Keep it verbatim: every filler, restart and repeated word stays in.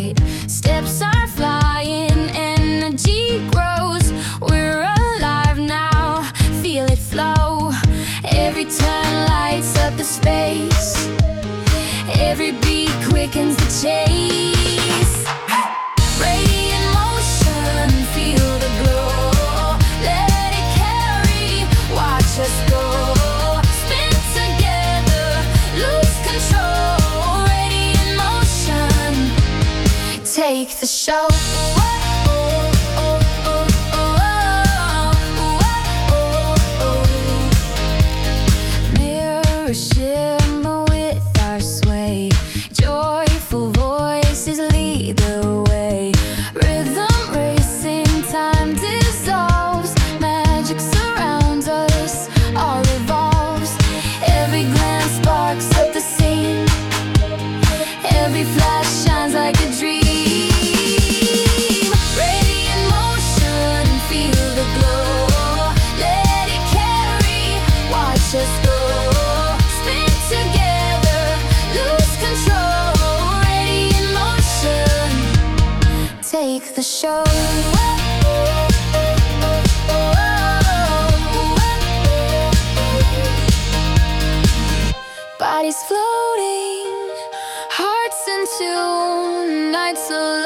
light. Steps are flying, energy grows. We're alive now, feel it flow. Every turn lights up the space. Every beat quickens the chase. Radiant motion, feel the glow. Let it carry, watch us go. Spin together, lose control. Radiant motion, take the show. Mirror shimmer with our sway. Joyful voices lead the way. Rhythm racing, time dissolves. Magic surrounds us, all evolves. Every glance sparks up the scene. Every flash shines like a dream. Radiant motion, feel the glow. Let it carry, watch us go. Spin together, lose control. Radiant motion, take the show. Bodies floating, hearts in tune, nights alive.